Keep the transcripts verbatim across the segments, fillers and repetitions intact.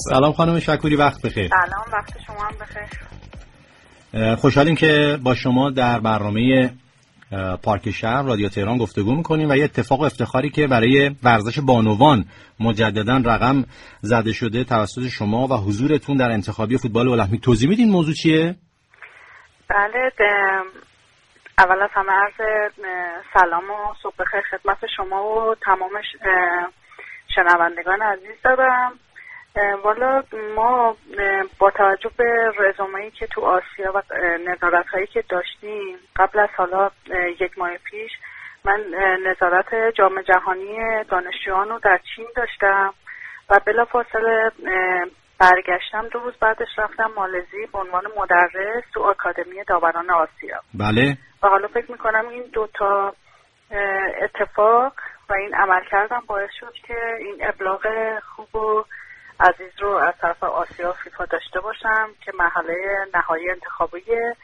سلام خانم شکوری، وقت بخیر. سلام، وقت شما هم بخیر. خوشحالیم که با شما در برنامه پارک شهر رادیو تهران گفتگو میکنیم و یه اتفاق افتخاری که برای ورزش بانوان مجددا رقم زده شده توسط شما و حضورتون در انتخابی فوتبال المپیک. توضیح میدین موضوع چیه؟ بله، اول از همه عرض سلام و صبح بخیر خدمت شما و تمام شنوندگان عزیز دارم. والا ما با توجه به رزومه‌ای که تو آسیا و نظارت‌هایی که داشتیم قبل از حالا یک ماه پیش، من نظارت جام جهانی دانشجویان رو در چین داشتم و بلافاصله برگشتم. دو روز بعدش رفتم مالزی به عنوان مدرس تو آکادمی داوران آسیا. بله. و حالا فکر می‌کنم این دوتا اتفاق و این عمل کردم باعث شد که این ابلاغ خوب و عزیز رو از طرف آسیا فیفا داشته باشم که مرحله نهایی انتخابی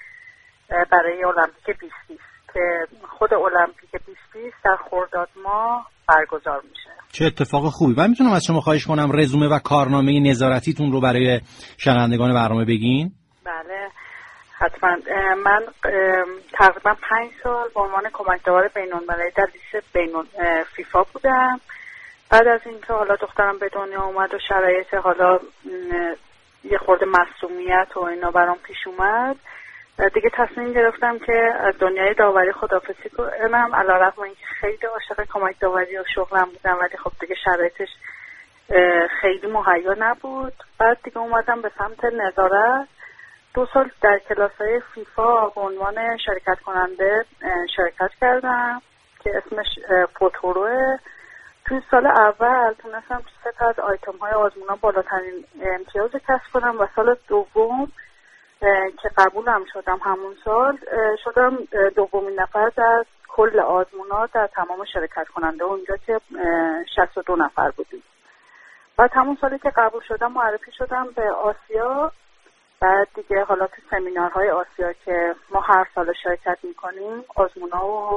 برای المپیک بیست بیست که خود المپیک بیست بیست در خرداد ماه برگزار میشه. چه اتفاق خوبی. من میتونم از شما خواهش کنم رزومه و کارنامه نظارتیتون رو برای شنوندگان برنامه بگین؟ بله حتما. من تقریبا پنج سال به عنوان کمک داور بین‌المللی در لیست بین فیفا بودم. بعد از اینکه حالا دخترم به دنیا اومد و شرایط حالا یه خورده معصومیت و اینا برام پیش اومد، دیگه تصمیم گرفتم که از دنیای داوری خداحافظی کنم، علیرغم اینکه خیلی عاشق کمک داوری و شغلم بودم ولی خب دیگه شرایطش خیلی مهیا نبود. بعد دیگه اومدم به سمت نظارت. دو سال در کلاس‌های فیفا به عنوان شرکت کننده شرکت کردم که اسمش فوتوروه. توی سال اول تونستم سه تا از آیتم های آزمونا بالاترین امتیاز کسب کنم و سال دوم که قبولم شدم همون سال شدم دومین نفر در کل آزمونا در تمام شرکت کننده، اونجا که شصت و دو نفر بودیم. بعد همون سالی که قبول شدم معرفی شدم به آسیا. بعد دیگه حالا تو سمینارهای آسیا که ما هر سال شرکت میکنیم، آزمونا و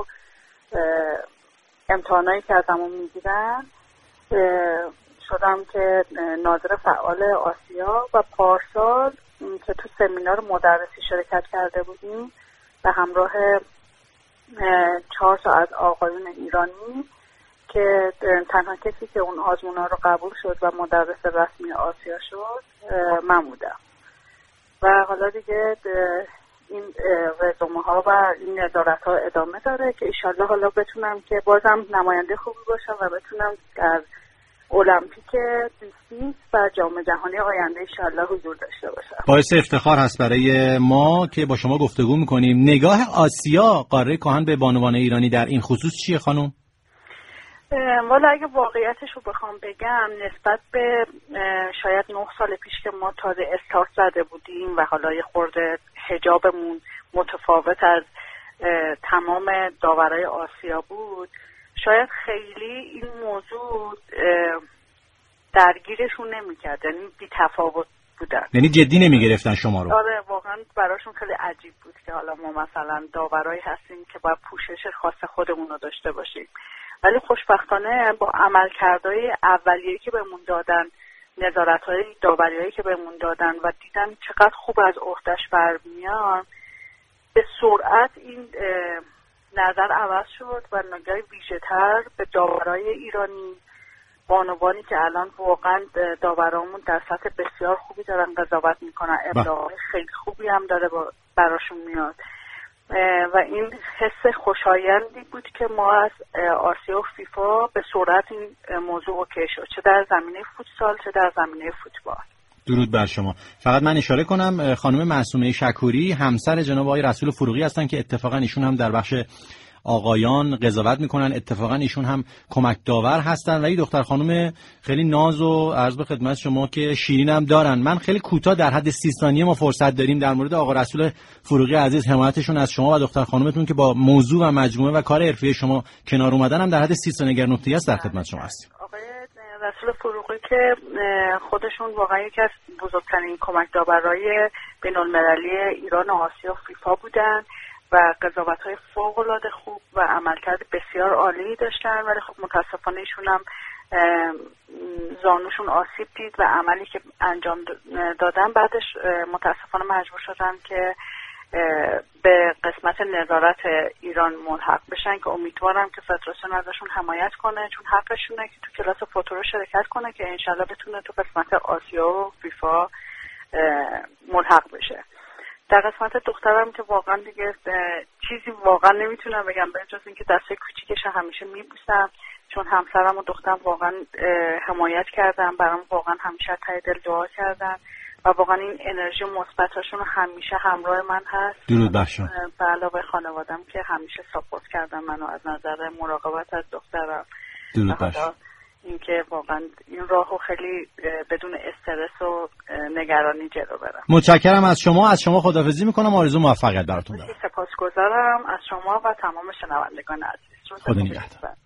امتحانایی که ازمون میگیرن، شدم که ناظر فعال آسیا و پارسال که تو سمینار مدرسی شرکت کرده بودیم به همراه چهار تا از آقایون ایرانی که تنها کسی که اون آزمونا رو قبول شد و مدرس رسمی آسیا شد من بودم. و حالا دیگه این رزومه ها و این نظارت ها ادامه داره که ایشالله حالا بتونم که بازم نماینده خوبی باشم و بتونم در المپیک بیست بیست و جام جهانی آینده ایشالله حضور داشته باشم. باعث افتخار هست برای ما که با شما گفتگو میکنیم. نگاه آسیا قاره کهن به بانوان ایرانی در این خصوص چیه خانم؟ والا اگه واقعیتش رو بخوام بگم، نسبت به شاید نه سال پیش که ما تازه استارت زده بودیم و حالا یه خورده حجابمون متفاوت از تمام داورای آسیا بود، شاید خیلی این موضوع درگیرشون نمی‌کرد، یعنی بی تفاوت بودن، یعنی جدی نمی‌گرفتن شما رو. آره واقعا براشون خیلی عجیب بود که حالا ما مثلا داورایی هستیم که باید پوشش خاص خودمون رو داشته باشیم. ولی خوشبختانه با عملکردهای اولیه‌ای که بهمون دادن، نظارت‌های داوریایی که بهمون دادن و دیدن چقدر خوب از عهده‌اش برمیان، به سرعت این نظر عوض شد و نگاه ویژه‌تر به داورای ایرانی، بانوانی که الان واقعا داورامون در سطح بسیار خوبی دارن قضاوت میکنن، ابداعات خیلی خوبی هم داره براشون میاد و این حس خوشایندی بود که ما از آسیا و فیفا به سرعت این موضوع اوکی شد، چه در زمینه فوتسال چه در زمینه فوتبال. درود بر شما. فقط من اشاره کنم خانم معصومه شکوری همسر جناب آقای رسول فروغی هستن که اتفاقا ایشون هم در بخش آقایان قضاوت میکنن، اتفاقا ایشون هم کمک داور هستن و این دختر خانم خیلی ناز و عرض به خدمت شما که شیرین هم دارن. من خیلی کوتاه در حد سی ثانیه ما فرصت داریم در مورد آقا رسول فروغی عزیز، حمایتشون از شما و دختر خانمتون که با موضوع و مجموعه و کار حرفی شما کنار اومدن، هم در حد سی ثانیه گر نکته‌ای است در خدمت شما هستیم. آقای رسول فروغی که خودشون واقعا یکی از بزرگترین کمک داورای بین‌المللی ایران و آسیا فیفا بودن و قضاوت‌های فوق‌العاده خوب و عملکرد بسیار عالی داشتن، ولی خب متاسفانه ایشون هم زانوشون آسیب دید و عملی که انجام دادن بعدش متاسفانه مجبور شدن که به قسمت نظارت ایران ملحق بشن که امیدوارم که فدراسیون ازشون حمایت کنه، چون حقشونه که تو کلاس فوتو شرکت کنه که انشالله بتونه تو قسمت آسیا و فیفا ملحق بشه. در قسمت دخترم که واقعا دیگه چیزی واقعا نمیتونم بگم به جز اینکه دسته کوچیکش همیشه میبوسم، چون همسرم و دخترم واقعا حمایت کردن، برام واقعا همیشه ته دل دعا کردن و واقعا این انرژی مثبتاشون همیشه همراه من هست. درود بر شما. به علاوه خانواده‌ام که همیشه ساپورت کردن منو از نظر مراقبت از دخترم. درود بر شما. اینکه واقعا این راهو خیلی بدون استرس و نگرانی جلو برم. متشکرم از شما. از شما خداحافظی میکنم. آرزو موفقیت براتون دارم. سپاسگزارم از شما و تمام شنوندگان عزیز. خدا نگهدار.